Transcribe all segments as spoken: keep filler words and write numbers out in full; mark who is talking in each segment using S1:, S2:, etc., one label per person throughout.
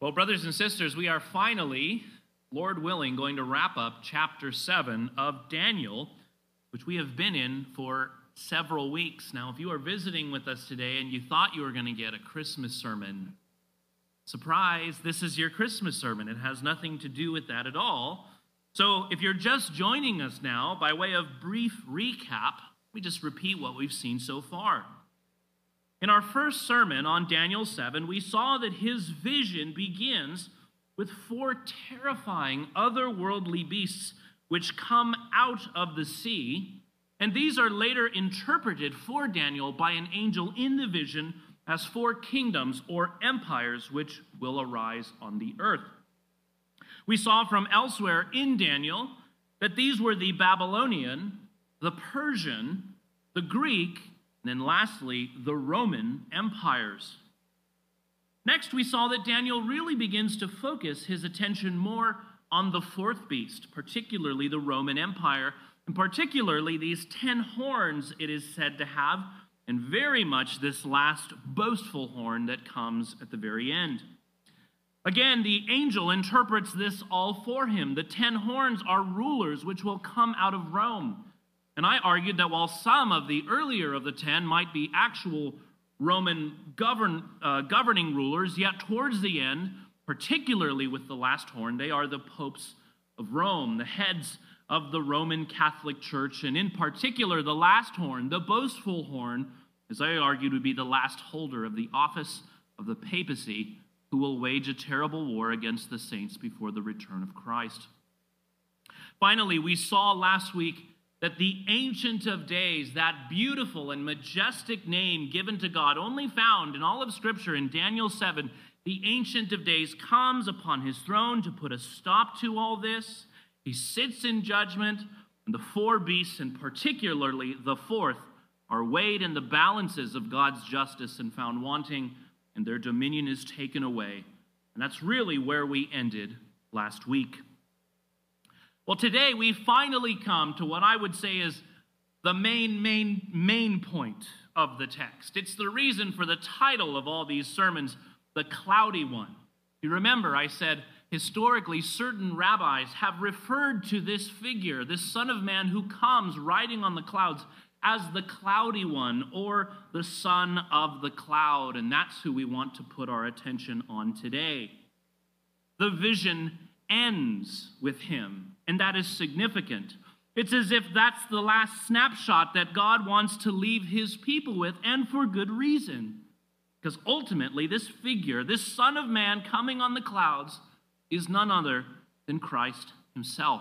S1: Well, brothers and sisters, we are finally, Lord willing, going to wrap up chapter seven of Daniel, which we have been in for several weeks. Now, if you are visiting with us today and you thought you were going to get a Christmas sermon, surprise, this is your Christmas sermon. It has nothing to do with that at all. So if you're just joining us now, by way of brief recap, we just repeat what we've seen so far. In our first sermon on Daniel seven, we saw that his vision begins with four terrifying otherworldly beasts which come out of the sea, and these are later interpreted for Daniel by an angel in the vision as four kingdoms or empires which will arise on the earth. We saw from elsewhere in Daniel that these were the Babylonian, the Persian, the Greek, and then lastly, the Roman empires. Next, we saw that Daniel really begins to focus his attention more on the fourth beast, particularly the Roman Empire, and particularly these ten horns it is said to have, and very much this last boastful horn that comes at the very end. Again, the angel interprets this all for him. The ten horns are rulers which will come out of Rome. And I argued that while some of the earlier of the ten might be actual Roman govern, uh, governing rulers, yet towards the end, particularly with the last horn, they are the popes of Rome, the heads of the Roman Catholic Church, and in particular, the last horn, the boastful horn, as I argued, would be the last holder of the office of the papacy, who will wage a terrible war against the saints before the return of Christ. Finally, we saw last week that the Ancient of Days, that beautiful and majestic name given to God, only found in all of Scripture in Daniel seven, the Ancient of Days comes upon his throne to put a stop to all this. He sits in judgment, and the four beasts, and particularly the fourth, are weighed in the balances of God's justice and found wanting, and their dominion is taken away. And that's really where we ended last week. Well, today we finally come to what I would say is the main, main, main point of the text. It's the reason for the title of all these sermons, The Cloudy One. You remember I said, historically, certain rabbis have referred to this figure, this Son of Man who comes riding on the clouds, as the Cloudy One, or the Son of the Cloud, and that's who we want to put our attention on today. The vision ends with him, and that is significant. It's as if that's the last snapshot that God wants to leave his people with, and for good reason. Because ultimately, this figure, this Son of Man coming on the clouds, is none other than Christ himself.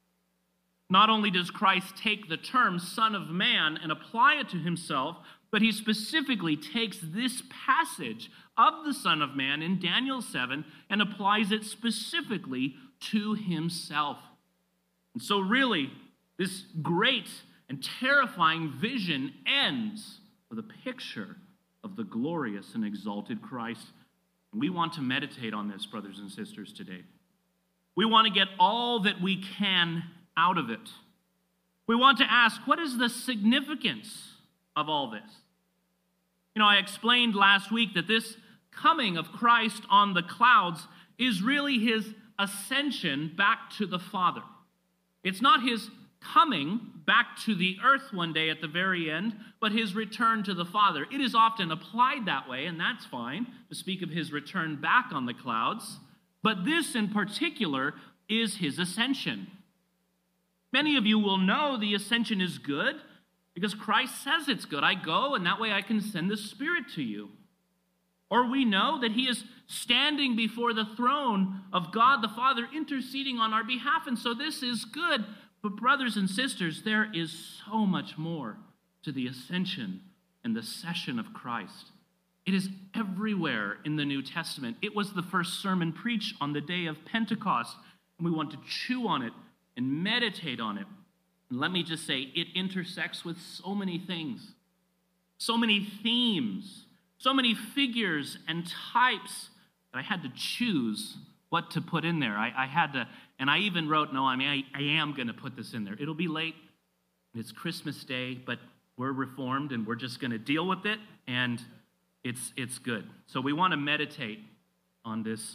S1: Not only does Christ take the term Son of Man and apply it to himself, but he specifically takes this passage of the Son of Man in Daniel seven and applies it specifically to himself. And so really, this great and terrifying vision ends with a picture of the glorious and exalted Christ. And we want to meditate on this, brothers and sisters, today. We want to get all that we can out of it. We want to ask, what is the significance of all this? You know, I explained last week that this coming of Christ on the clouds is really his ascension back to the Father. It's not his coming back to the earth one day at the very end, but his return to the Father. It is often applied that way, and that's fine, to speak of his return back on the clouds. But this in particular is his ascension. Many of you will know the ascension is good because Christ says it's good. I go, and that way I can send the Spirit to you. Or we know that he is standing before the throne of God the Father, interceding on our behalf, and so this is good. But brothers and sisters, there is so much more to the ascension and the session of Christ. It is everywhere in the New Testament. It was the first sermon preached on the day of Pentecost, and we want to chew on it and meditate on it. And let me just say, it intersects with so many things, so many themes, so many figures and types that I had to choose what to put in there. I, I had to, and I even wrote, no, I mean, I, I am going to put this in there. It'll be late, and it's Christmas Day, but we're Reformed, and we're just going to deal with it, and it's it's good. So we want to meditate on this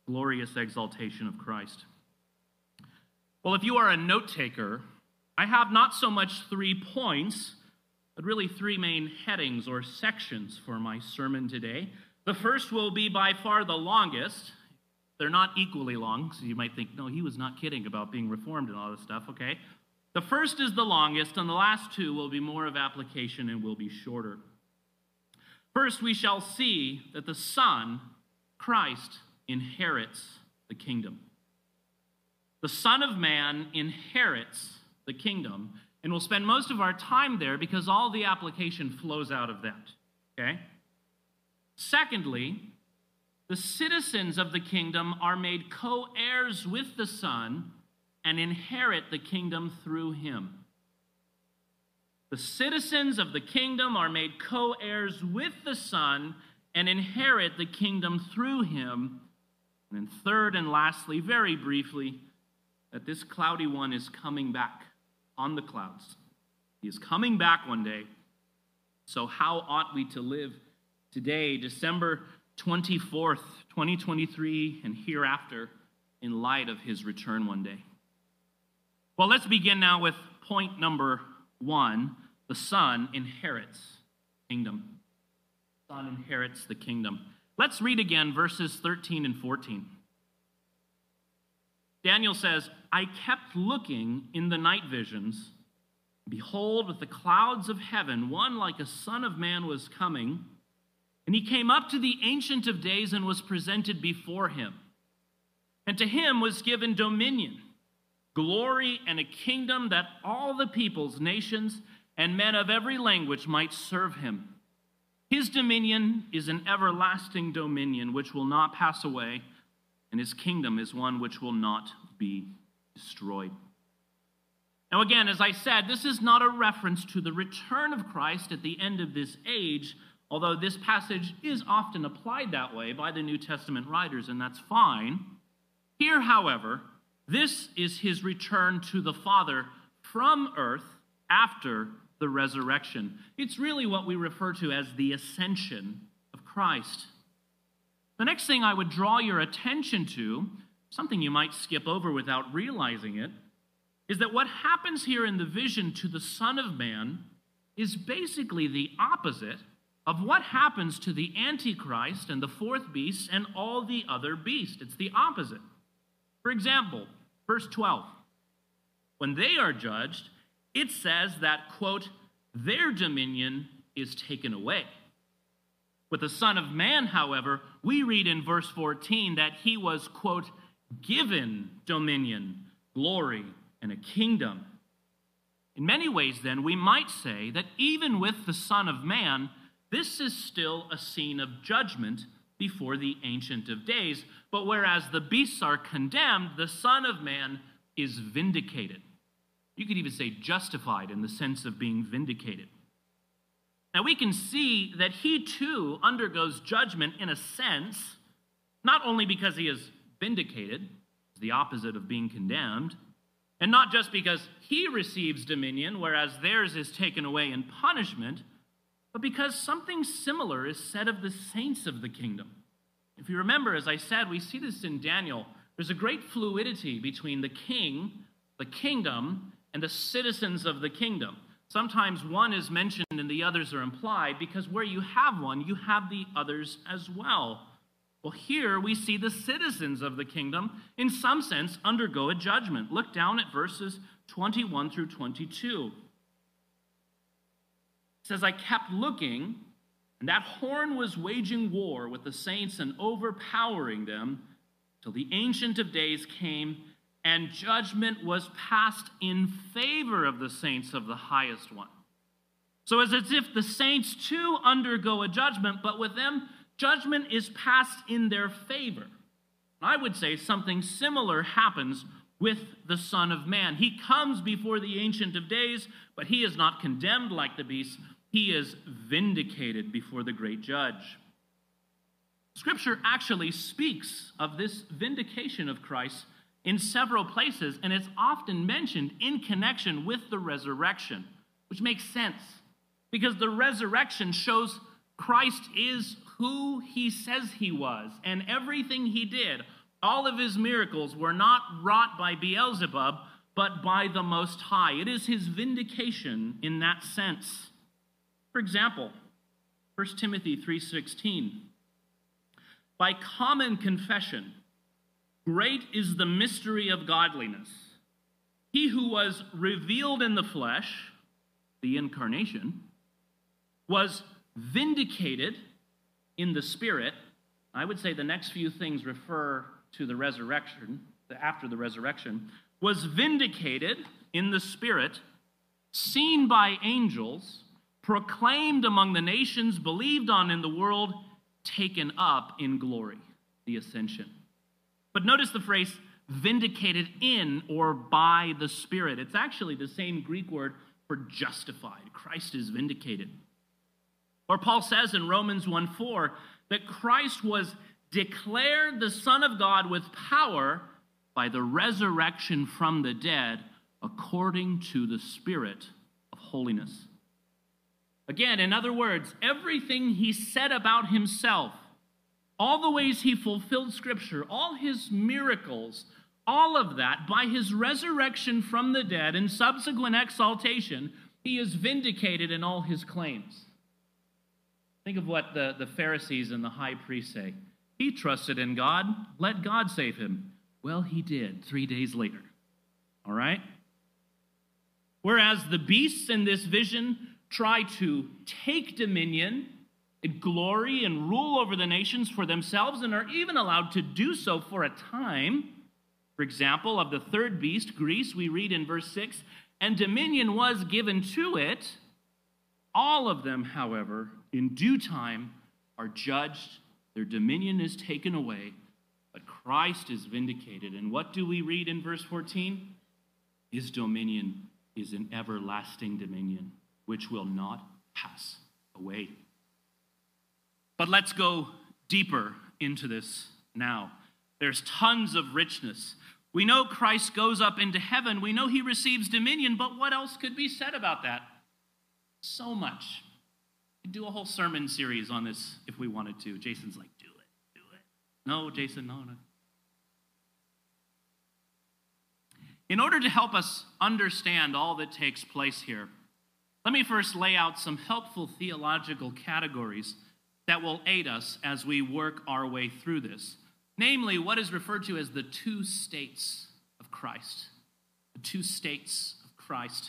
S1: glorious exaltation of Christ. Well, if you are a note taker, I have not so much three points, but really three main headings or sections for my sermon today. The first will be by far the longest. They're not equally long, so you might think, no, he was not kidding about being reformed and all this stuff, okay? The first is the longest, and the last two will be more of application and will be shorter. First, we shall see that the Son, Christ, inherits the kingdom. The Son of Man inherits the kingdom, and we'll spend most of our time there because all the application flows out of that, okay? Secondly, the citizens of the kingdom are made co-heirs with the Son and inherit the kingdom through him. The citizens of the kingdom are made co-heirs with the Son and inherit the kingdom through him. And then third and lastly, very briefly, that this cloudy one is coming back on the clouds. He is coming back one day. So how ought we to live today, December twenty-fourth, twenty twenty-three, and hereafter in light of his return one day? Well, let's begin now with point number one. The Son inherits the kingdom. The Son inherits the kingdom. Let's read again verses thirteen and fourteen. Daniel says, I kept looking in the night visions. Behold, with the clouds of heaven, one like a son of man was coming. And he came up to the Ancient of Days and was presented before him. And to him was given dominion, glory, and a kingdom that all the peoples, nations, and men of every language might serve him. His dominion is an everlasting dominion which will not pass away, and his kingdom is one which will not be destroyed. Now again, as I said, this is not a reference to the return of Christ at the end of this age, although this passage is often applied that way by the New Testament writers, and that's fine. Here, however, this is his return to the Father from earth after the resurrection. It's really what we refer to as the ascension of Christ. The next thing I would draw your attention to, something you might skip over without realizing it, is that what happens here in the vision to the Son of Man is basically the opposite of what happens to the Antichrist and the fourth beast and all the other beasts. It's the opposite. For example, verse twelve. When they are judged, it says that, quote, their dominion is taken away. With the Son of Man, however, we read in verse fourteen that he was, quote, given dominion, glory, and a kingdom. In many ways, then, we might say that even with the Son of Man, this is still a scene of judgment before the Ancient of Days. But whereas the beasts are condemned, the Son of Man is vindicated. You could even say justified in the sense of being vindicated. Now we can see that he too undergoes judgment in a sense, not only because he is vindicated, the opposite of being condemned, and not just because he receives dominion, whereas theirs is taken away in punishment, but because something similar is said of the saints of the kingdom. If you remember, as I said, we see this in Daniel. There's a great fluidity between the king, the kingdom, and the citizens of the kingdom. Sometimes one is mentioned and the others are implied, because where you have one, you have the others as well. Well, here we see the citizens of the kingdom, in some sense, undergo a judgment. Look down at verses twenty-one through twenty-two. It says, I kept looking, and that horn was waging war with the saints and overpowering them, till the Ancient of Days came, and judgment was passed in favor of the saints of the highest one. So it's as if the saints too undergo a judgment, but with them, judgment is passed in their favor. I would say something similar happens with the Son of Man. He comes before the Ancient of Days, but he is not condemned like the beasts. He is vindicated before the great judge. Scripture actually speaks of this vindication of Christ in several places, and it's often mentioned in connection with the resurrection, which makes sense, because the resurrection shows Christ is who he says he was, and everything he did All of his miracles were not wrought by Beelzebub, but by the Most High. It is his vindication in that sense. For example, First Timothy three sixteen, by common confession, great is the mystery of godliness. He who was revealed in the flesh, the incarnation, was vindicated in the Spirit. I would say the next few things refer to the resurrection, after the resurrection, was vindicated in the Spirit, seen by angels, proclaimed among the nations, believed on in the world, taken up in glory, the ascension. But notice the phrase, vindicated in or by the Spirit. It's actually the same Greek word for justified. Christ is vindicated. Or Paul says in Romans one four that Christ was declared the Son of God with power by the resurrection from the dead according to the Spirit of holiness. Again, in other words, everything he said about himself, all the ways he fulfilled Scripture, all his miracles, all of that, by his resurrection from the dead and subsequent exaltation, he is vindicated in all his claims. Think of what the, the Pharisees and the high priest say. He trusted in God. Let God save him. Well, he did three days later. All right? Whereas the beasts in this vision try to take dominion and glory and rule over the nations for themselves and are even allowed to do so for a time. For example, of the third beast, Greece, we read in verse six, and dominion was given to it. All of them, however, in due time are judged. Their dominion is taken away, but Christ is vindicated. And what do we read in verse fourteen? His dominion is an everlasting dominion, which will not pass away. But let's go deeper into this now. There's tons of richness. We know Christ goes up into heaven. We know he receives dominion, but what else could be said about that? So much. We could do a whole sermon series on this if we wanted to. Jason's like, do it, do it. No, Jason, no, no. In order to help us understand all that takes place here, let me first lay out some helpful theological categories that will aid us as we work our way through this. Namely, what is referred to as the two states of Christ. The two states of Christ.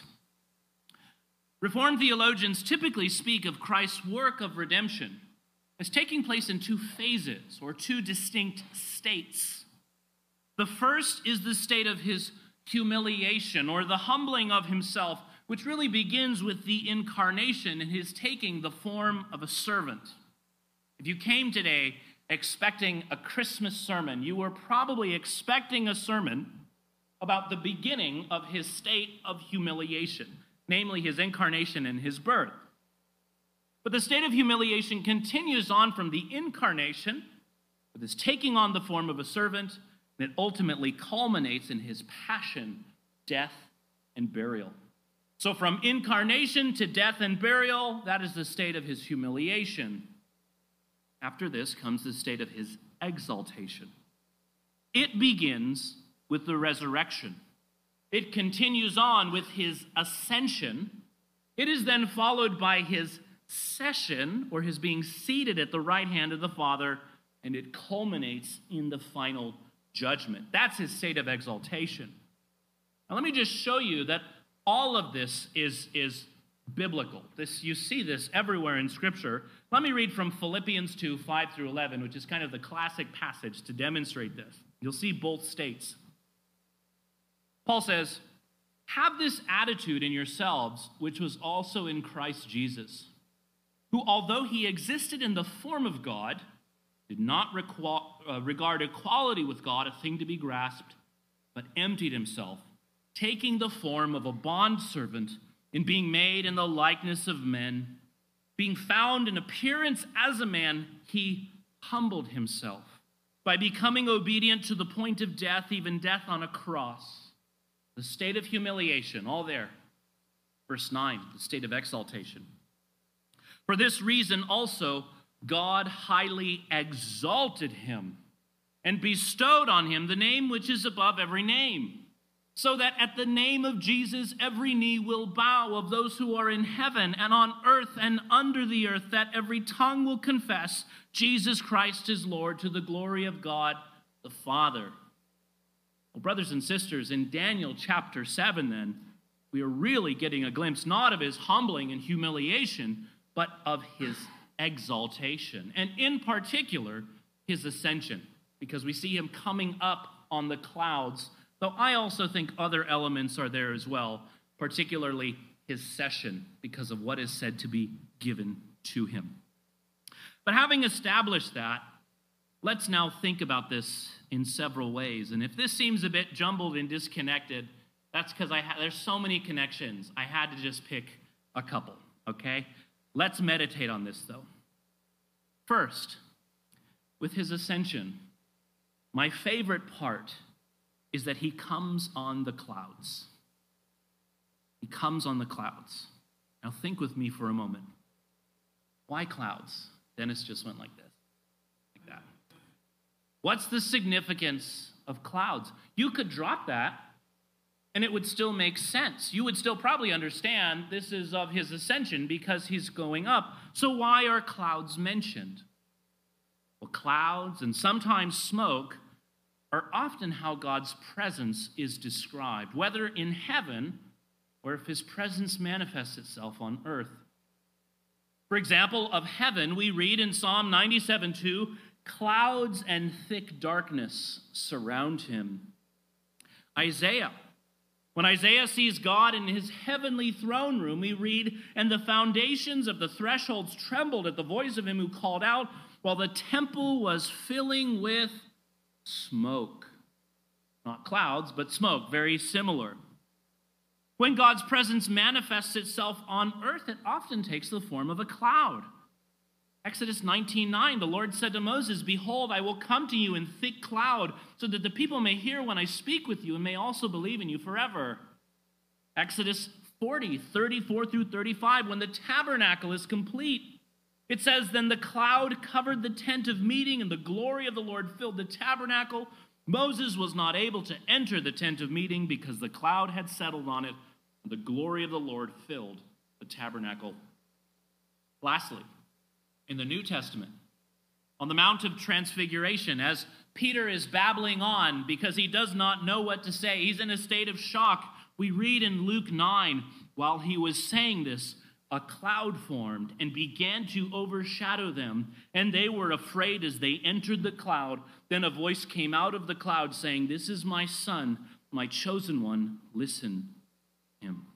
S1: Reformed theologians typically speak of Christ's work of redemption as taking place in two phases or two distinct states. The first is the state of his humiliation or the humbling of himself, which really begins with the incarnation and his taking the form of a servant. If you came today expecting a Christmas sermon, you were probably expecting a sermon about the beginning of his state of humiliation, namely his incarnation and his birth. But the state of humiliation continues on from the incarnation, with his taking on the form of a servant, and it ultimately culminates in his passion, death, and burial. So from incarnation to death and burial, that is the state of his humiliation. After this comes the state of his exaltation. It begins with the resurrection. It continues on with his ascension. It is then followed by his session, or his being seated at the right hand of the Father, and it culminates in the final judgment. That's his state of exaltation. Now let me just show you that all of this is, is biblical. This, you see this everywhere in Scripture. Let me read from Philippians two, five through eleven, which is kind of the classic passage to demonstrate this. You'll see both states. Paul says, "Have this attitude in yourselves, which was also in Christ Jesus, who, although he existed in the form of God, did not requ- uh, regard equality with God a thing to be grasped, but emptied himself, taking the form of a bondservant, in being made in the likeness of men. Being found in appearance as a man, he humbled himself by becoming obedient to the point of death, even death on a cross." The state of humiliation, all there. Verse nine, the state of exaltation. "For this reason also, God highly exalted him and bestowed on him the name which is above every name, so that at the name of Jesus every knee will bow, of those who are in heaven and on earth and under the earth, that every tongue will confess Jesus Christ is Lord, to the glory of God the Father. Well, brothers and sisters, in Daniel chapter seven, then, we are really getting a glimpse not of his humbling and humiliation, but of his exaltation, and in particular, his ascension, because we see him coming up on the clouds, though I also think other elements are there as well, particularly his session, because of what is said to be given to him. But having established that, let's now think about this in several ways. And if this seems a bit jumbled and disconnected, that's because I ha- there's so many connections. I had to just pick a couple, okay? Let's meditate on this, though. First, with his ascension, my favorite part is that he comes on the clouds. He comes on the clouds. Now think with me for a moment. Why clouds? Dennis just went like this, like that. What's the significance of clouds? You could drop that, and it would still make sense. You would still probably understand this is of his ascension because he's going up. So why are clouds mentioned? Well, clouds and sometimes smoke are often how God's presence is described, whether in heaven or if his presence manifests itself on earth. For example, of heaven, we read in Psalm ninety-seven two, clouds and thick darkness surround him. Isaiah, when Isaiah sees God in his heavenly throne room, we read, and the foundations of the thresholds trembled at the voice of him who called out, while the temple was filling with smoke. Not clouds, but smoke, very similar. When God's presence manifests itself on earth, it often takes the form of a cloud. Exodus nineteen nine, the Lord said to Moses, behold, I will come to you in thick cloud, so that the people may hear when I speak with you and may also believe in you forever. Exodus forty, thirty-four through thirty-five, when the tabernacle is complete, it says, then the cloud covered the tent of meeting, and the glory of the Lord filled the tabernacle. Moses was not able to enter the tent of meeting because the cloud had settled on it, and the glory of the Lord filled the tabernacle. Lastly, in the New Testament, on the Mount of Transfiguration, as Peter is babbling on because he does not know what to say, he's in a state of shock. We read in Luke nine, while he was saying this, a cloud formed and began to overshadow them, and they were afraid as they entered the cloud. Then a voice came out of the cloud saying, this is my son, my chosen one, listen to him.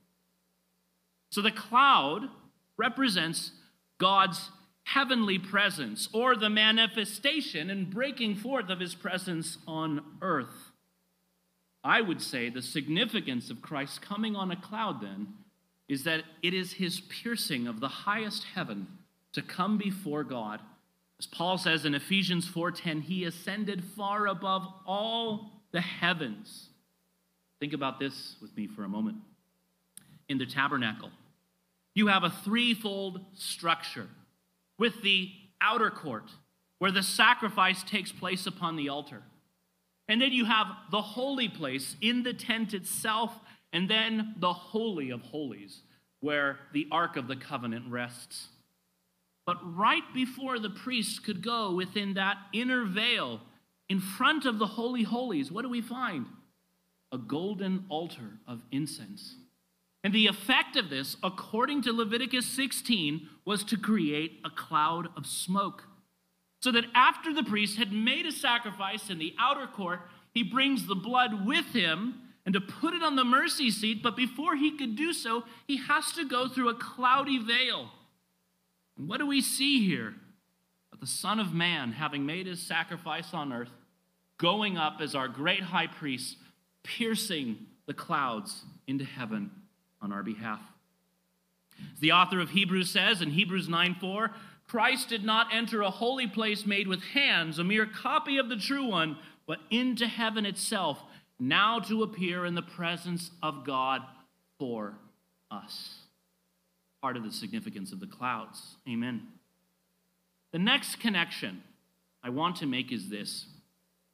S1: So the cloud represents God's heavenly presence, or the manifestation and breaking forth of his presence on earth. I would say the significance of Christ coming on a cloud then is that it is his piercing of the highest heaven to come before God. As Paul says in Ephesians four ten, he ascended far above all the heavens. Think about this with me for a moment. In the tabernacle, you have a threefold structure with the outer court, where the sacrifice takes place upon the altar. And then you have the holy place in the tent itself, and then the Holy of Holies, where the Ark of the Covenant rests. But right before the priest could go within that inner veil, in front of the Holy Holies, what do we find? A golden altar of incense. And the effect of this, according to Leviticus sixteen, was to create a cloud of smoke. So that after the priest had made a sacrifice in the outer court, he brings the blood with him and to put it on the mercy seat, but before he could do so, he has to go through a cloudy veil. And what do we see here? But the Son of Man, having made his sacrifice on earth, going up as our great high priest, piercing the clouds into heaven on our behalf. As the author of Hebrews says in Hebrews nine four, Christ did not enter a holy place made with hands, a mere copy of the true one, but into heaven itself, now to appear in the presence of God for us. Part of the significance of the clouds. Amen. The next connection I want to make is this.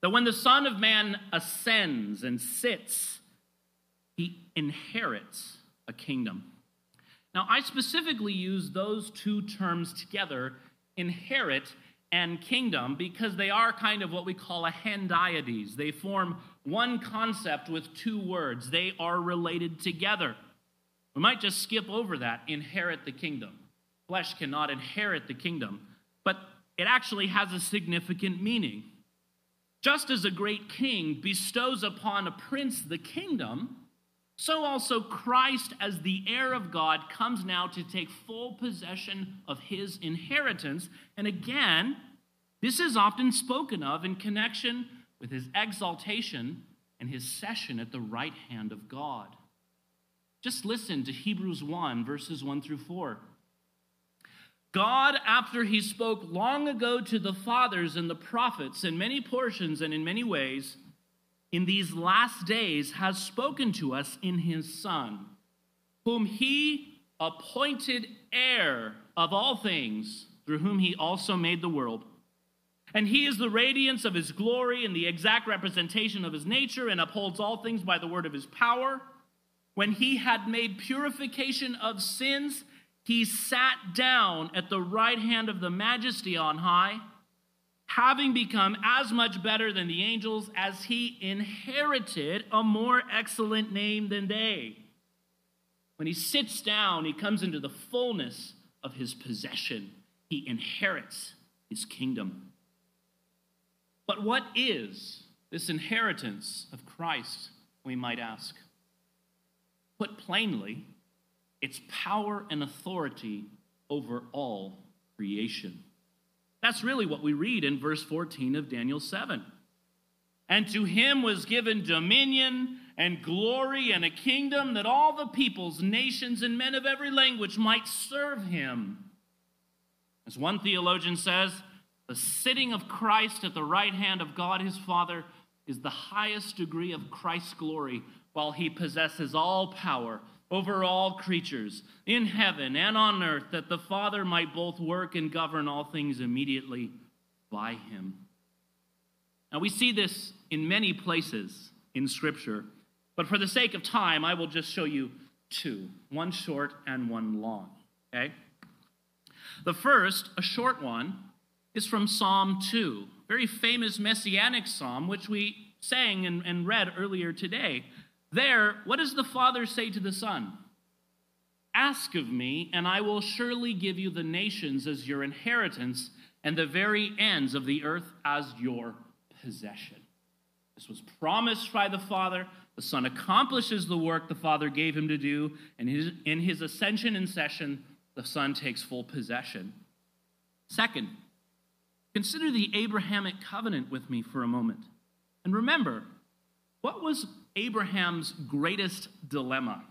S1: that when the Son of Man ascends and sits, he inherits a kingdom. Now, I specifically use those two terms together, inherit and kingdom, because they are kind of what we call a hendiades. They form one concept with two words. They are related together. We might just skip over that, inherit the kingdom. Flesh cannot inherit the kingdom, but it actually has a significant meaning. Just as a great king bestows upon a prince the kingdom, so also Christ, as the heir of God, comes now to take full possession of his inheritance. And again, this is often spoken of in connection with his exaltation and his session at the right hand of God. Just listen to Hebrews one, verses one through four. God, after he spoke long ago to the fathers and the prophets in many portions and in many ways, in these last days has spoken to us in his Son, whom he appointed heir of all things, through whom he also made the world. And he is the radiance of his glory and the exact representation of his nature, and upholds all things by the word of his power. When he had made purification of sins, he sat down at the right hand of the Majesty on high, having become as much better than the angels as he inherited a more excellent name than they. When he sits down, he comes into the fullness of his possession. He inherits his kingdom. But what is this inheritance of Christ, we might ask? Put plainly, it's power and authority over all creation. That's really what we read in verse fourteen of Daniel seven. And to him was given dominion and glory and a kingdom, that all the peoples, nations, and men of every language might serve him. As one theologian says, the sitting of Christ at the right hand of God his Father is the highest degree of Christ's glory, while he possesses all power over all creatures in heaven and on earth, that the Father might both work and govern all things immediately by him. Now, we see this in many places in Scripture, but for the sake of time, I will just show you two, one short and one long, okay? The first, a short one, is from Psalm two, very famous messianic psalm, which we sang and, and read earlier today. There, what does the Father say to the Son? Ask of me, and I will surely give you the nations as your inheritance, and the very ends of the earth as your possession. This was promised by the Father. The Son accomplishes the work the Father gave him to do, and his, in his ascension and session, the Son takes full possession. Second, consider the Abrahamic covenant with me for a moment. And remember, what was Abraham's greatest dilemma?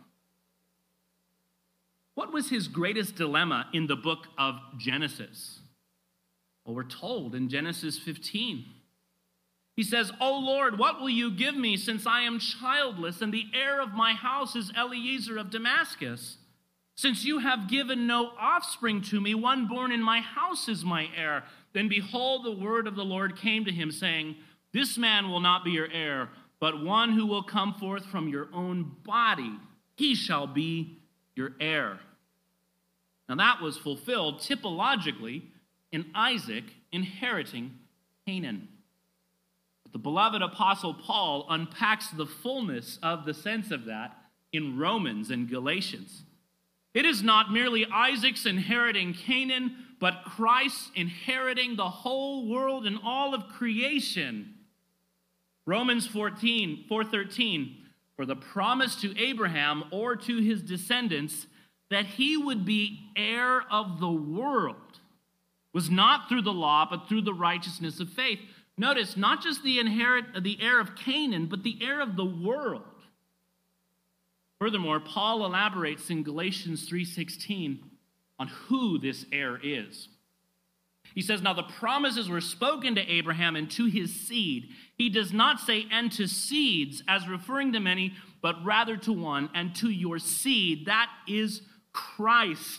S1: What was his greatest dilemma in the book of Genesis? Well, we're told in Genesis fifteen. He says, O Lord, what will you give me, since I am childless, and the heir of my house is Eliezer of Damascus? Since you have given no offspring to me, one born in my house is my heir. Then behold, the word of the Lord came to him, saying, This man will not be your heir, but one who will come forth from your own body, he shall be your heir. Now that was fulfilled typologically in Isaac inheriting Canaan. But the beloved apostle Paul unpacks the fullness of the sense of that in Romans and Galatians. It is not merely Isaac's inheriting Canaan, but Christ's inheriting the whole world and all of creation. Romans fourteen, four thirteen, for the promise to Abraham or to his descendants that he would be heir of the world was not through the law, but through the righteousness of faith. Notice, not just the inherit, the heir of Canaan, but the heir of the world. Furthermore, Paul elaborates in Galatians three sixteen on who this heir is. He says, now the promises were spoken to Abraham and to his seed. He does not say, and to seeds, as referring to many, but rather to one, and to your seed. That is Christ.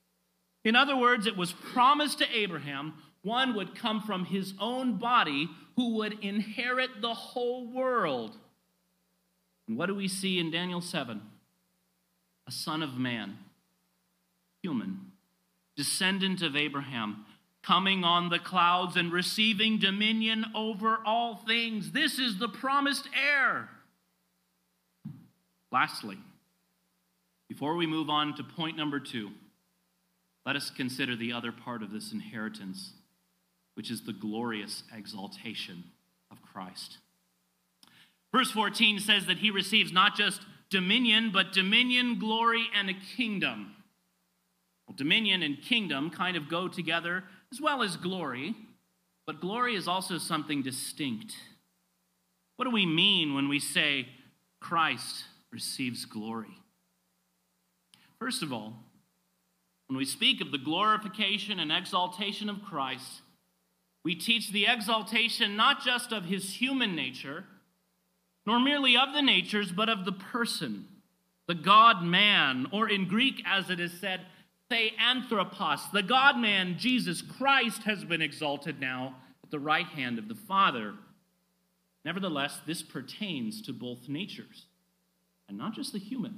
S1: In other words, it was promised to Abraham, one would come from his own body who would inherit the whole world. And what do we see in Daniel seven? A son of man, human, descendant of Abraham, coming on the clouds and receiving dominion over all things. This is the promised heir. Lastly, before we move on to point number two, let us consider the other part of this inheritance, which is the glorious exaltation of Christ. Verse fourteen says that he receives not just dominion, but dominion, glory, and a kingdom. Well, dominion and kingdom kind of go together, as well as glory, but glory is also something distinct. What do we mean when we say Christ receives glory? First of all, when we speak of the glorification and exaltation of Christ, we teach the exaltation not just of his human nature, nor merely of the natures, but of the person, the God-man, or in Greek, as it is said, theanthropos, the God-man, Jesus Christ, has been exalted now at the right hand of the Father. Nevertheless, this pertains to both natures, and not just the human.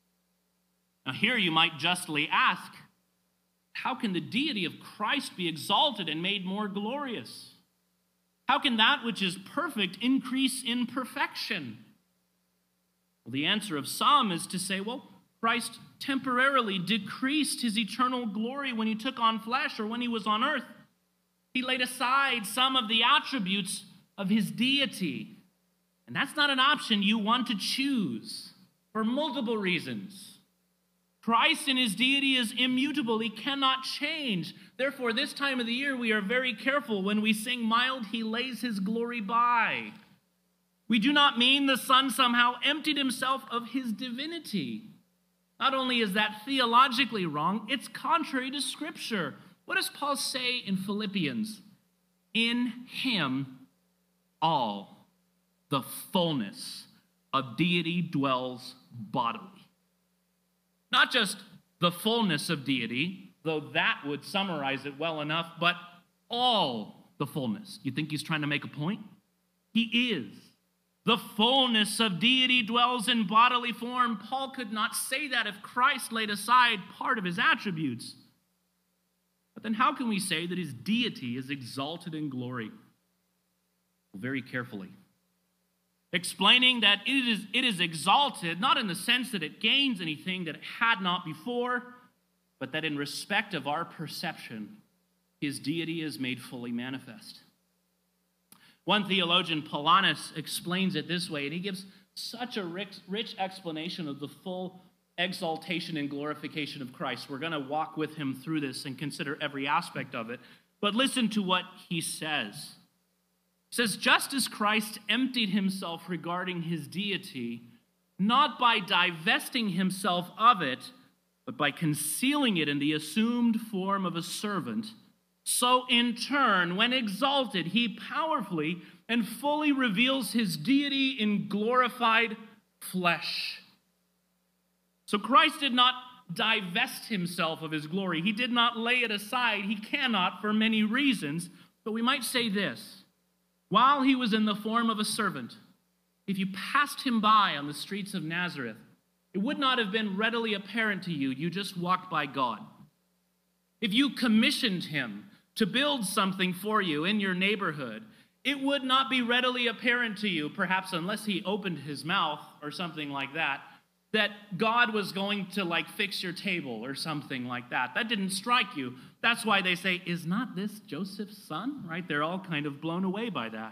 S1: Now here you might justly ask, how can the deity of Christ be exalted and made more glorious? How can that which is perfect increase in perfection? Well, the answer of some is to say, well, Christ temporarily decreased his eternal glory when he took on flesh or when he was on earth. He laid aside some of the attributes of his deity. And that's not an option you want to choose for multiple reasons. Christ in his deity is immutable. He cannot change. Therefore, this time of the year, we are very careful when we sing mild, he lays his glory by. We do not mean the Son somehow emptied himself of his divinity. Not only is that theologically wrong, it's contrary to Scripture. What does Paul say in Philippians? In him all the fullness of deity dwells bodily. Not just the fullness of deity, though that would summarize it well enough, but all the fullness. You think he's trying to make a point? He is. The fullness of deity dwells in bodily form. Paul could not say that if Christ laid aside part of his attributes. But then how can we say that his deity is exalted in glory? Well, very carefully. Explaining that it is, it is exalted, not in the sense that it gains anything that it had not before, but that in respect of our perception, his deity is made fully manifest. One theologian, Paulinus, explains it this way, and he gives such a rich, rich explanation of the full exaltation and glorification of Christ. We're going to walk with him through this and consider every aspect of it. But listen to what he says. He says, just as Christ emptied himself regarding his deity, not by divesting himself of it, but by concealing it in the assumed form of a servant, so in turn, when exalted, he powerfully and fully reveals his deity in glorified flesh. So Christ did not divest himself of his glory. He did not lay it aside. He cannot for many reasons. But we might say this. While he was in the form of a servant, if you passed him by on the streets of Nazareth, it would not have been readily apparent to you. You just walked by God. If you commissioned him to build something for you in your neighborhood, it would not be readily apparent to you, perhaps unless he opened his mouth or something like that, that God was going to like fix your table or something like that. That didn't strike you. That's why they say, is not this Joseph's son? Right? They're all kind of blown away by that.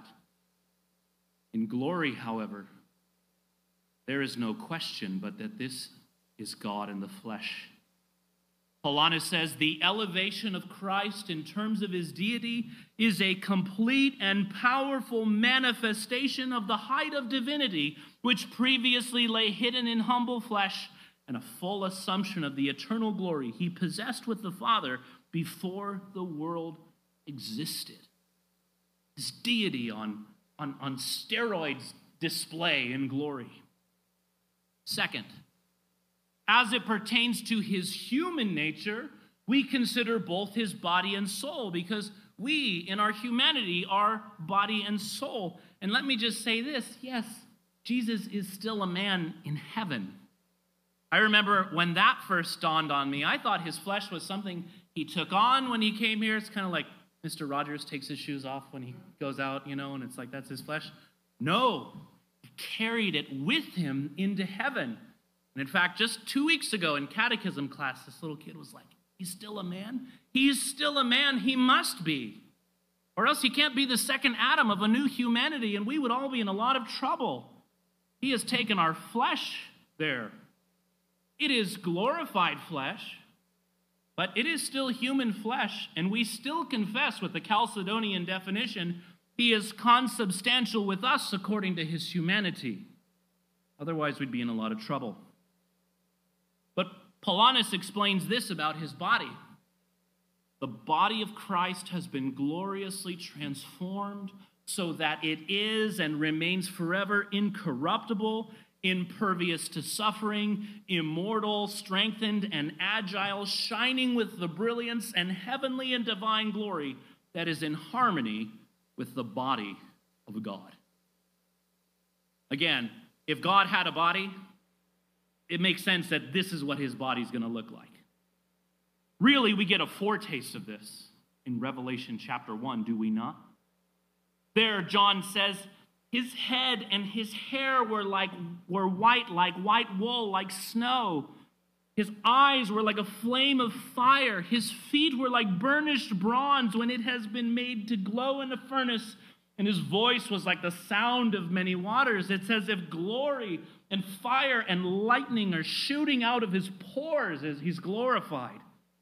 S1: In glory, however, there is no question but that this is God in the flesh. Paulinus says the elevation of Christ in terms of his deity is a complete and powerful manifestation of the height of divinity, which previously lay hidden in humble flesh, and a full assumption of the eternal glory he possessed with the Father before the world existed. His deity on, on, on steroids display in glory. Second, as it pertains to his human nature, we consider both his body and soul, because We, in our humanity, are body and soul. And let me just say this, yes, Jesus is still a man in heaven. I remember when that first dawned on me, I thought his flesh was something he took on when he came here. It's kind of like Mister Rogers takes his shoes off when he goes out, you know, and it's like, that's his flesh. No, he carried it with him into heaven. And in fact, just two weeks ago in catechism class, this little kid was like, he's still a man? He's still a man. He must be. Or else he can't be the second Adam of a new humanity, and we would all be in a lot of trouble. He has taken our flesh there. It is glorified flesh, but it is still human flesh, and we still confess with the Chalcedonian definition, he is consubstantial with us according to his humanity. Otherwise, we'd be in a lot of trouble. But Paulinus explains this about his body. The body of Christ has been gloriously transformed so that it is and remains forever incorruptible, impervious to suffering, immortal, strengthened, and agile, shining with the brilliance and heavenly and divine glory that is in harmony with the body of God. Again, if God had a body, it makes sense that this is what his body's going to look like. Really, we get a foretaste of this in Revelation chapter one, do we not? There, John says, his head and his hair were like were white, like white wool, like snow. His eyes were like a flame of fire. His feet were like burnished bronze when it has been made to glow in a furnace. And his voice was like the sound of many waters. It's as if glory and fire and lightning are shooting out of his pores as he's glorified.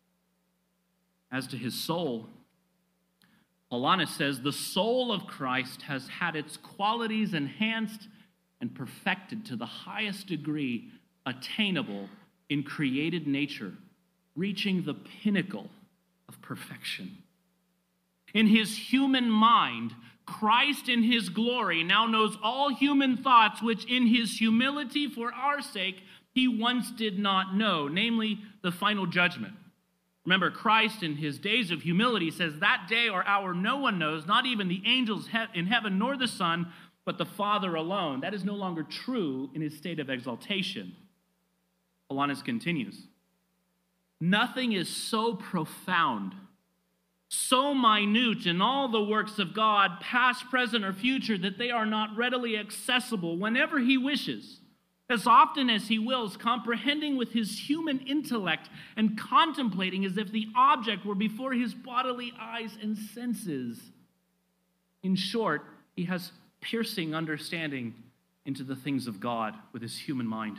S1: As to his soul, Paulinus says, the soul of Christ has had its qualities enhanced and perfected to the highest degree attainable in created nature, reaching the pinnacle of perfection. In his human mind, Christ in his glory now knows all human thoughts, which in his humility for our sake he once did not know, namely the final judgment. Remember, Christ in his days of humility says, that day or hour no one knows, not even the angels in heaven nor the Son, but the Father alone. That is no longer true in his state of exaltation. Paulinus continues, nothing is so profound, so minute in all the works of God, past, present, or future, that they are not readily accessible whenever he wishes, as often as he wills, comprehending with his human intellect and contemplating as if the object were before his bodily eyes and senses. In short, he has piercing understanding into the things of God with his human mind.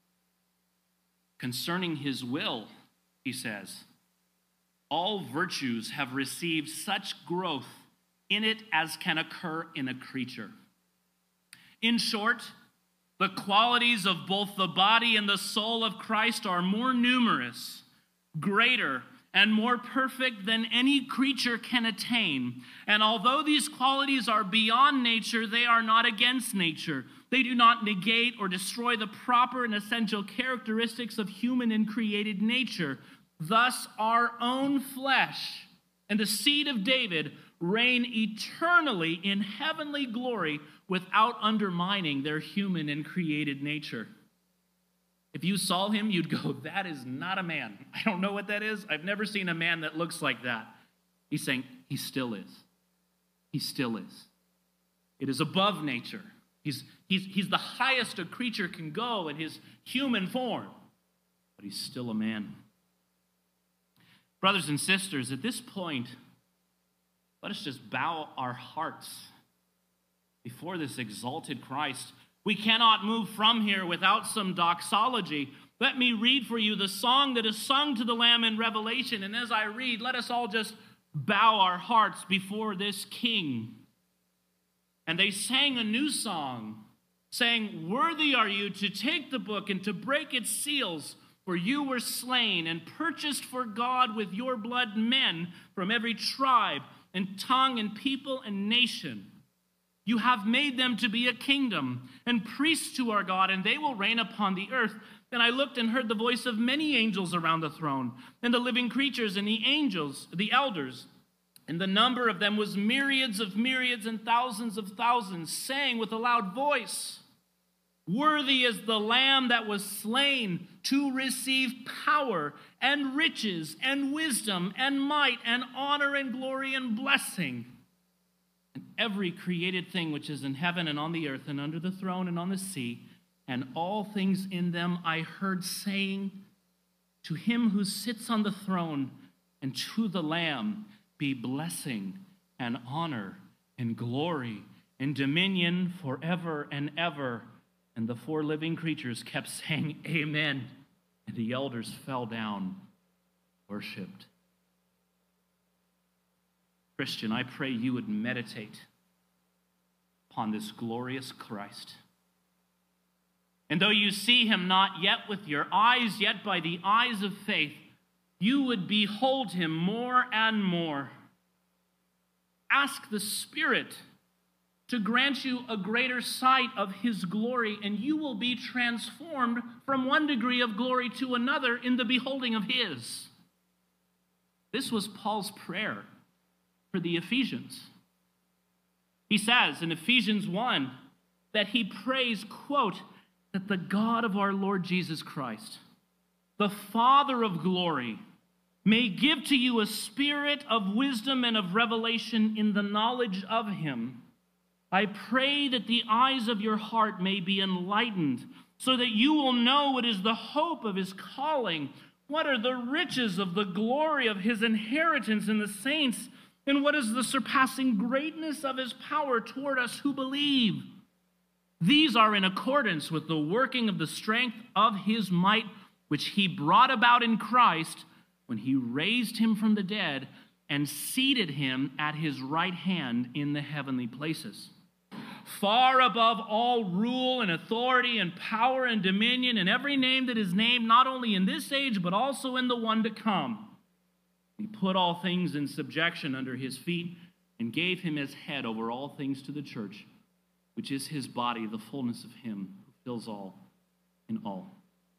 S1: Concerning his will, he says, all virtues have received such growth in it as can occur in a creature. In short, the qualities of both the body and the soul of Christ are more numerous, greater, and more perfect than any creature can attain. And although these qualities are beyond nature, they are not against nature. They do not negate or destroy the proper and essential characteristics of human and created nature. Thus, our own flesh and the seed of David reign eternally in heavenly glory without undermining their human and created nature. If you saw him, you'd go, that is not a man. I don't know what that is. I've never seen a man that looks like that. He's saying, he still is. He still is. It is above nature. He's, he's, he's the highest a creature can go in his human form, but he's still a man. Brothers and sisters, at this point, let us just bow our hearts before this exalted Christ. We cannot move from here without some doxology. Let me read for you the song that is sung to the Lamb in Revelation. And as I read, let us all just bow our hearts before this King. And they sang a new song, saying, worthy are you to take the book and to break its seals, for you were slain and purchased for God with your blood men from every tribe and tongue and people and nation. You have made them to be a kingdom and priests to our God, and they will reign upon the earth. Then I looked and heard the voice of many angels around the throne, and the living creatures and the angels, the elders, And the number of them was myriads of myriads and thousands of thousands, saying with a loud voice, "Worthy is the Lamb that was slain to receive power and riches and wisdom and might and honor and glory and blessing." And every created thing which is in heaven and on the earth and under the throne and on the sea, and all things in them, I heard saying, "To him who sits on the throne and to the Lamb be blessing and honor and glory and dominion forever and ever." And the four living creatures kept saying, "Amen." And the elders fell down, worshipped. Christian, I pray you would meditate upon this glorious Christ. And though you see him not yet with your eyes, yet by the eyes of faith, you would behold him more and more. Ask the Spirit to grant you a greater sight of his glory, and you will be transformed from one degree of glory to another in the beholding of his. This was Paul's prayer for the Ephesians. He says in Ephesians one that he prays, quote, "that the God of our Lord Jesus Christ, the Father of glory, may give to you a spirit of wisdom and of revelation in the knowledge of him. I pray that the eyes of your heart may be enlightened, so that you will know what is the hope of his calling, what are the riches of the glory of his inheritance in the saints, and what is the surpassing greatness of his power toward us who believe. These are in accordance with the working of the strength of his might, which he brought about in Christ when he raised him from the dead and seated him at his right hand in the heavenly places, far above all rule and authority and power and dominion and every name that is named, not only in this age, but also in the one to come. He put all things in subjection under his feet and gave him as head over all things to the church, which is his body, the fullness of him who fills all in all."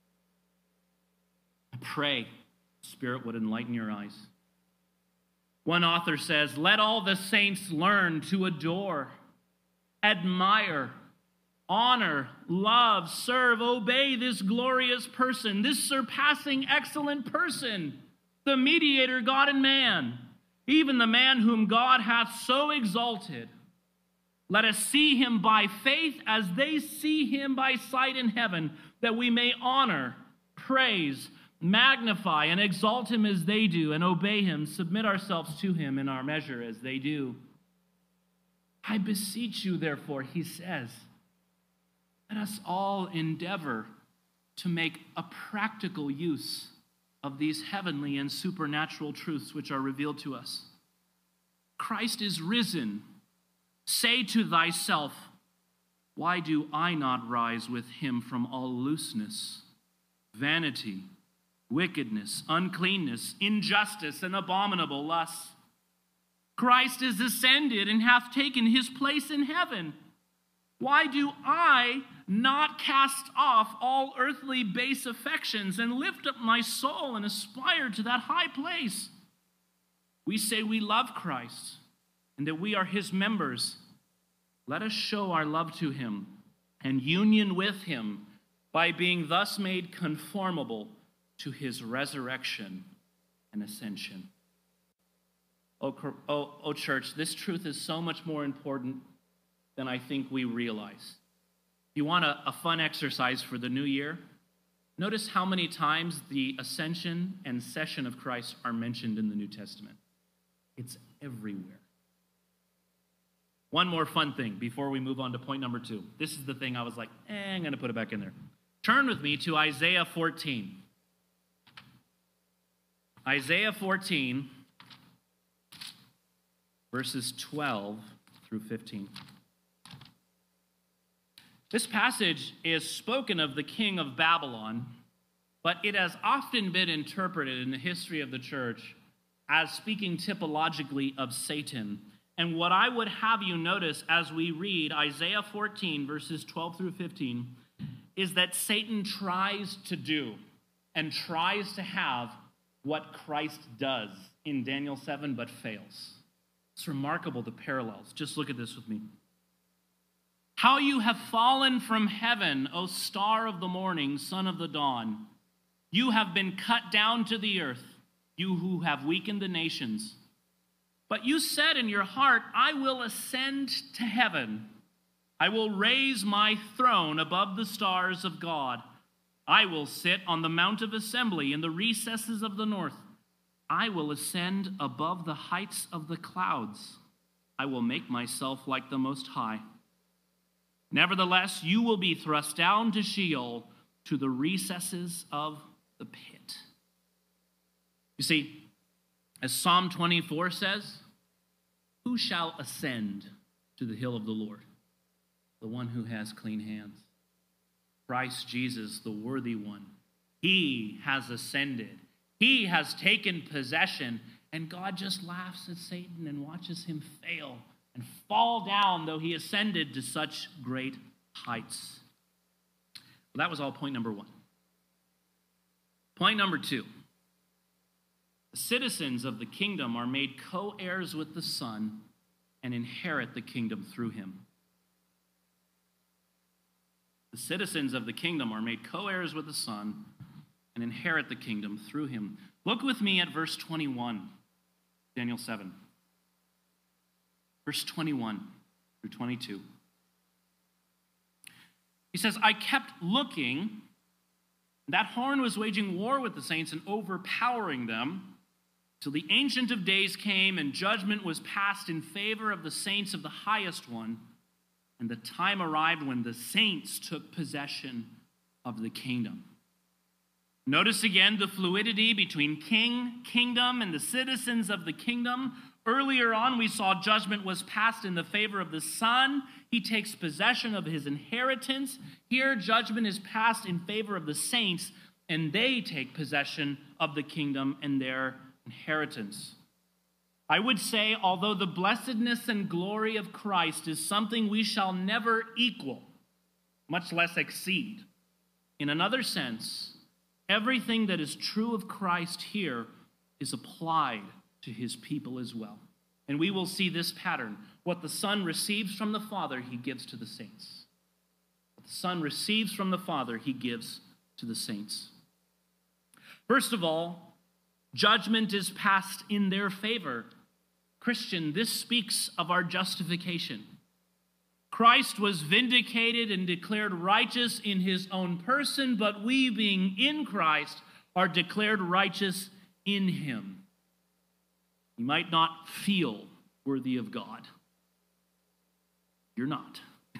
S1: I pray the Spirit would enlighten your eyes. One author says, "Let all the saints learn to adore, admire, honor, love, serve, obey this glorious person, this surpassing excellent person, the mediator, God and man, even the man whom God hath so exalted. Let us see him by faith as they see him by sight in heaven, that we may honor, praise, magnify, and exalt him as they do, and obey him, submit ourselves to him in our measure as they do. I beseech you, therefore," he says, "let us all endeavor to make a practical use of these heavenly and supernatural truths which are revealed to us. Christ is risen. Say to thyself, why do I not rise with him from all looseness, vanity, wickedness, uncleanness, injustice, and abominable lusts? Christ is ascended and hath taken his place in heaven. Why do I not cast off all earthly base affections and lift up my soul and aspire to that high place? We say we love Christ and that we are his members. Let us show our love to him and union with him by being thus made conformable to his resurrection and ascension." Oh, oh, oh, church, this truth is so much more important than I think we realize. If you want a, a fun exercise for the new year, notice how many times the ascension and session of Christ are mentioned in the New Testament. It's everywhere. One more fun thing before we move on to point number two. This is the thing I was like, eh, I'm going to put it back in there. Turn with me to Isaiah fourteen. Isaiah fourteen, verses twelve through fifteen. This passage is spoken of the king of Babylon, but it has often been interpreted in the history of the church as speaking typologically of Satan. And what I would have you notice as we read Isaiah fourteen, verses twelve through fifteen, is that Satan tries to do and tries to have what Christ does in Daniel seven, but fails. It's remarkable, the parallels. Just look at this with me. How you have fallen from heaven, O star of the morning, son of the dawn. You have been cut down to the earth, you who have weakened the nations. But you said in your heart, I will ascend to heaven. I will raise my throne above the stars of God. I will sit on the mount of assembly in the recesses of the north. I will ascend above the heights of the clouds. I will make myself like the Most High. Nevertheless, you will be thrust down to Sheol, to the recesses of the pit. You see, as Psalm twenty-four says, who shall ascend to the hill of the Lord? The one who has clean hands. Christ Jesus, the worthy one. He has ascended. He has taken possession. And God just laughs at Satan and watches him fail and fall down, though he ascended to such great heights. Well, that was all point number one. Point number two. The citizens of the kingdom are made co-heirs with the Son and inherit the kingdom through him. The citizens of the kingdom are made co-heirs with the Son and inherit the kingdom through him. Look with me at verse twenty-one, Daniel seven. Verse twenty-one through twenty-two. He says, I kept looking. That horn was waging war with the saints and overpowering them, till the Ancient of Days came and judgment was passed in favor of the saints of the highest one, and the time arrived when the saints took possession of the kingdom. Notice again the fluidity between king, kingdom, and the citizens of the kingdom. Earlier on, we saw judgment was passed in the favor of the Son. He takes possession of his inheritance. Here, judgment is passed in favor of the saints, and they take possession of the kingdom and their inheritance. I would say, although the blessedness and glory of Christ is something we shall never equal, much less exceed, in another sense, everything that is true of Christ here is applied to his people as well. And we will see this pattern. What the Son receives from the Father, he gives to the saints. What the Son receives from the Father, he gives to the saints. First of all, judgment is passed in their favor. Christian, this speaks of our justification. Christ was vindicated and declared righteous in his own person, but we, being in Christ, are declared righteous in him. You might not feel worthy of God. You're not.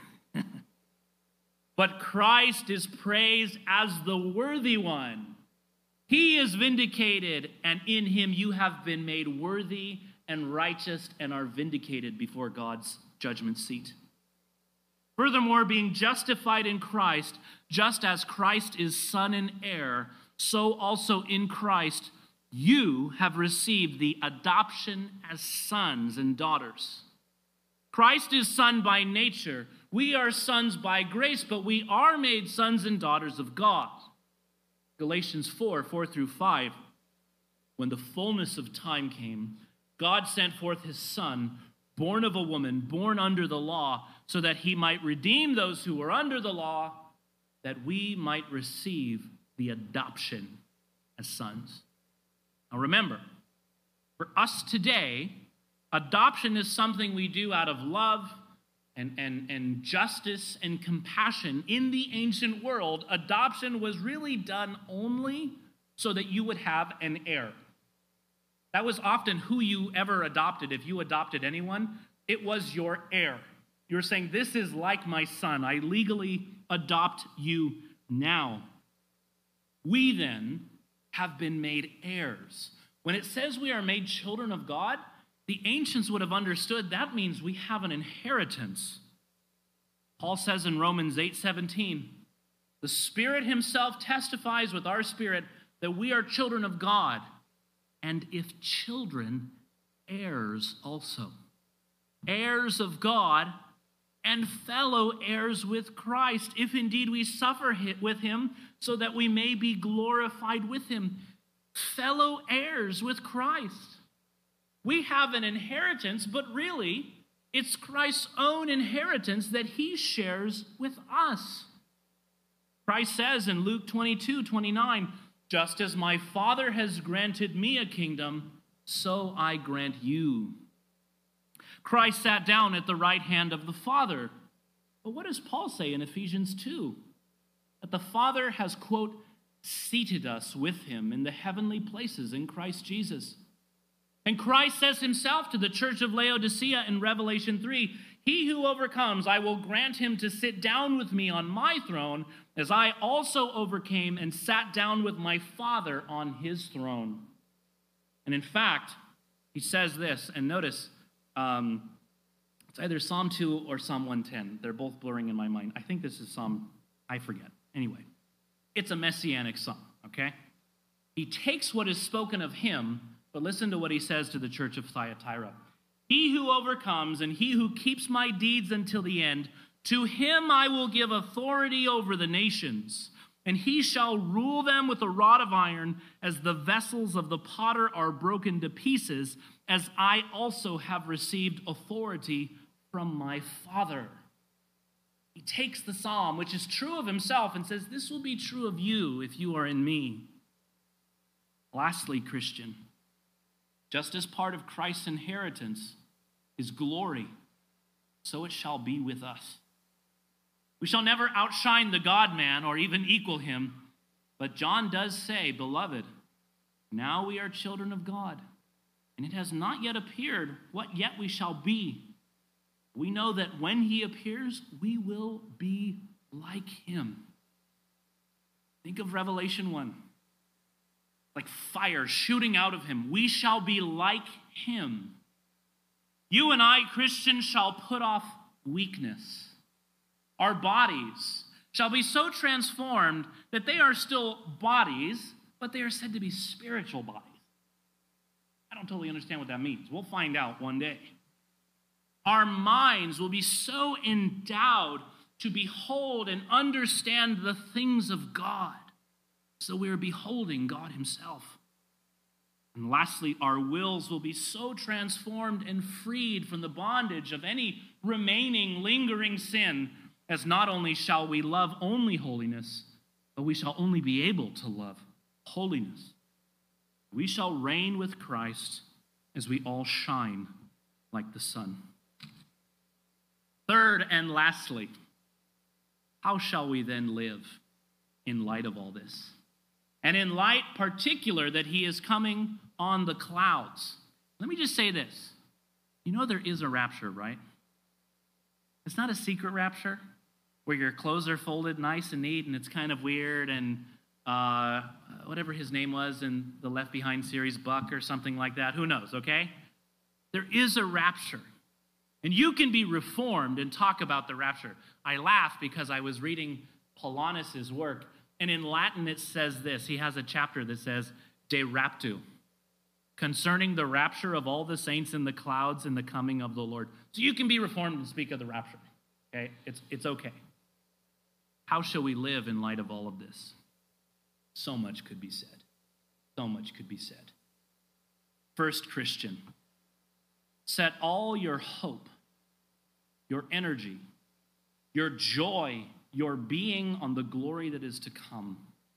S1: But Christ is praised as the worthy one. He is vindicated, and in him you have been made worthy and righteous and are vindicated before God's judgment seat. Furthermore, being justified in Christ, just as Christ is son and heir, so also in Christ you have received the adoption as sons and daughters. Christ is son by nature. We are sons by grace, but we are made sons and daughters of God. Galatians four, four through five, when the fullness of time came, God sent forth his Son, born of a woman, born under the law, so that he might redeem those who were under the law, that we might receive the adoption as sons. Now remember, for us today, adoption is something we do out of love and, and, and justice and compassion. In the ancient world, adoption was really done only so that you would have an heir. That was often who you ever adopted. If you adopted anyone, it was your heir. You were saying, this is like my son. I legally adopt you now. We then have been made heirs. When it says we are made children of God, the ancients would have understood that means we have an inheritance. Paul says in Romans eight seventeen, the Spirit himself testifies with our spirit that we are children of God, and if children, heirs also. Heirs of God and fellow heirs with Christ, if indeed we suffer with him, so that we may be glorified with him. Fellow heirs with Christ. We have an inheritance, but really, it's Christ's own inheritance that he shares with us. Christ says in Luke twenty-two twenty-nine, just as my Father has granted me a kingdom, so I grant you. Christ sat down at the right hand of the Father. But what does Paul say in Ephesians two? That the Father has, quote, seated us with him in the heavenly places in Christ Jesus. And Christ says himself to the church of Laodicea in Revelation three, he who overcomes, I will grant him to sit down with me on my throne, as I also overcame and sat down with my Father on his throne. And in fact, he says this, and notice, um, it's either Psalm two or Psalm one ten. They're both blurring in my mind. I think this is Psalm, I forget. Anyway, it's a messianic psalm, okay? He takes what is spoken of him, but listen to what he says to the church of Thyatira. He who overcomes and he who keeps my deeds until the end, to him I will give authority over the nations, and he shall rule them with a rod of iron, as the vessels of the potter are broken to pieces, as I also have received authority from my Father. He takes the psalm, which is true of himself, and says, this will be true of you if you are in me. Lastly, Christian, just as part of Christ's inheritance is glory, so it shall be with us. We shall never outshine the God-man or even equal him, but John does say, beloved, now we are children of God, and it has not yet appeared what yet we shall be. We know that when he appears, we will be like him. Think of Revelation one. Like fire shooting out of him. We shall be like him. You and I, Christians, shall put off weakness. Our bodies shall be so transformed that they are still bodies, but they are said to be spiritual bodies. I don't totally understand what that means. We'll find out one day. Our minds will be so endowed to behold and understand the things of God. So we are beholding God himself. And lastly, our wills will be so transformed and freed from the bondage of any remaining, lingering sin, as not only shall we love only holiness, but we shall only be able to love holiness. We shall reign with Christ as we all shine like the sun. Third and lastly, how shall we then live in light of all this? And in light particular that he is coming on the clouds. Let me just say this. You know there is a rapture, right? It's not a secret rapture where your clothes are folded nice and neat and it's kind of weird and uh, whatever his name was in the Left Behind series, Buck or something like that. Who knows, okay? There is a rapture. And you can be reformed and talk about the rapture. I laugh because I was reading Paulinus' work, and in Latin it says this. He has a chapter that says, De raptu, concerning the rapture of all the saints in the clouds and the coming of the Lord. So you can be reformed and speak of the rapture. Okay? It's, it's okay. How shall we live in light of all of this? So much could be said. So much could be said. First, Christian, set all your hope, your energy, your joy, your being on the glory that is to come.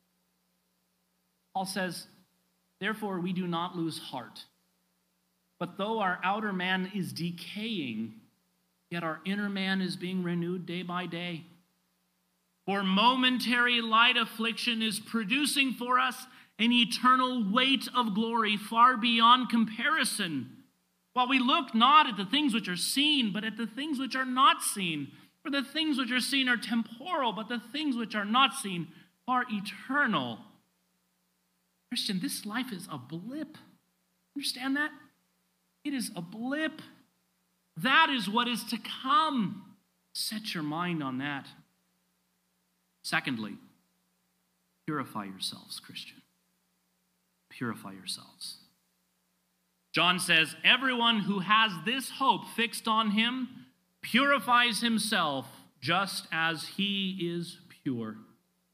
S1: Paul says, therefore we do not lose heart. But though our outer man is decaying, yet our inner man is being renewed day by day. For momentary light affliction is producing for us an eternal weight of glory far beyond comparison. While we look not at the things which are seen, but at the things which are not seen. For the things which are seen are temporal, but the things which are not seen are eternal. Christian, this life is a blip. Understand that? It is a blip. That is what is to come. Set your mind on that. Secondly, purify yourselves, Christian. Purify yourselves. John says, everyone who has this hope fixed on him purifies himself just as he is pure.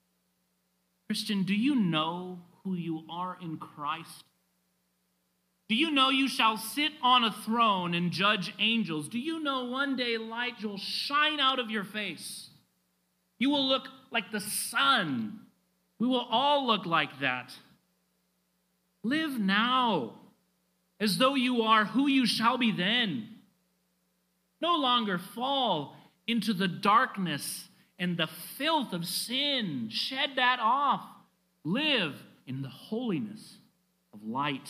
S1: Christian, do you know who you are in Christ? Do you know you shall sit on a throne and judge angels? Do you know one day light will shine out of your face? You will look like the sun. We will all look like that. Live now as though you are who you shall be then. No longer fall into the darkness and the filth of sin. Shed that off. Live in the holiness of light.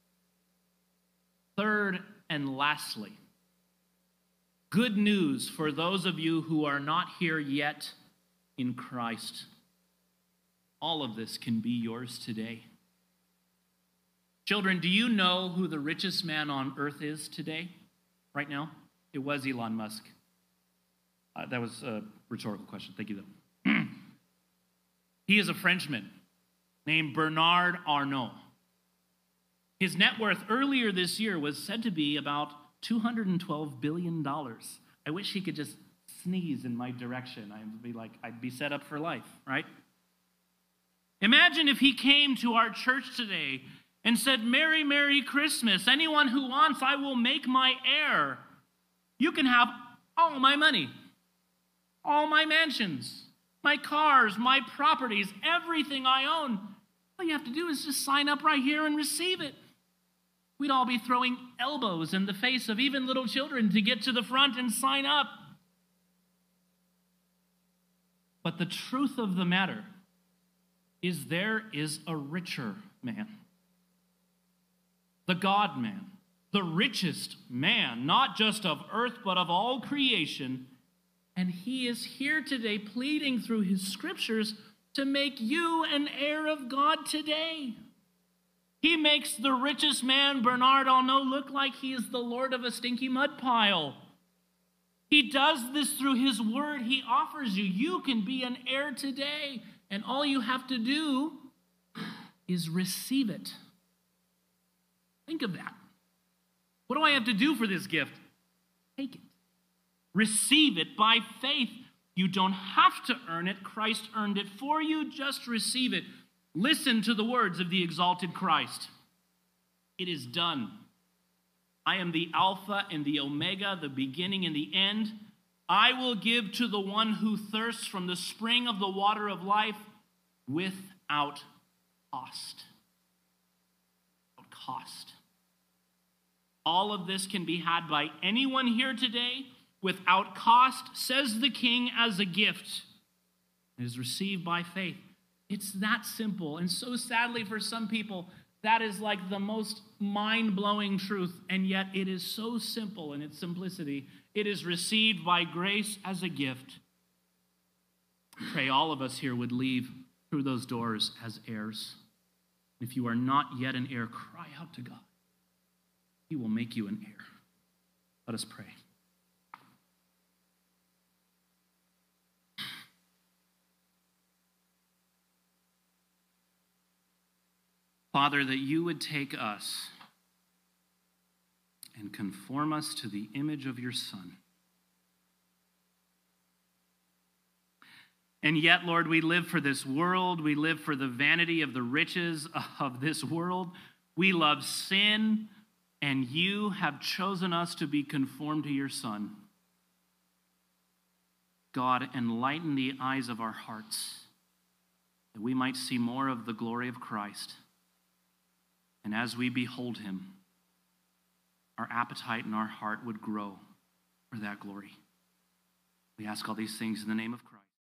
S1: Third and lastly, good news for those of you who are not here yet in Christ. All of this can be yours today. Children, do you know who the richest man on earth is today, right now? It was Elon Musk. Uh, that was a rhetorical question. Thank you, though. He is a Frenchman named Bernard Arnault. His net worth earlier this year was said to be about two hundred twelve billion dollars. I wish he could just sneeze in my direction. I'd be like, I'd be set up for life, right? Imagine if he came to our church today and said, Merry, Merry Christmas. Anyone who wants, I will make my heir. You can have all my money, all my mansions, my cars, my properties, everything I own. All you have to do is just sign up right here and receive it. We'd all be throwing elbows in the face of even little children to get to the front and sign up. But the truth of the matter is there is a richer man. The God-man, the richest man, not just of earth, but of all creation. And he is here today pleading through his scriptures to make you an heir of God today. He makes the richest man, Bernard Arnault, look like he is the lord of a stinky mud pile. He does this through his word he offers you. You can be an heir today, and all you have to do is receive it. Think of that. What do I have to do for this gift? Take it. Receive it by faith. You don't have to earn it. Christ earned it for you. Just receive it. Listen to the words of the exalted Christ. It is done. I am the Alpha and the Omega, the beginning and the end. I will give to the one who thirsts from the spring of the water of life without cost. Without cost. All of this can be had by anyone here today without cost, says the King, as a gift. It is received by faith. It's that simple. And so sadly for some people, that is like the most mind-blowing truth. And yet it is so simple in its simplicity. It is received by grace as a gift. I pray all of us here would leave through those doors as heirs. If you are not yet an heir, cry out to God. He will make you an heir. Let us pray. Father, that you would take us and conform us to the image of your Son. And yet, Lord, we live for this world. We live for the vanity of the riches of this world. We love sin, and you have chosen us to be conformed to your Son. God, enlighten the eyes of our hearts, that we might see more of the glory of Christ. And as we behold him, our appetite and our heart would grow for that glory. We ask all these things in the name of Christ.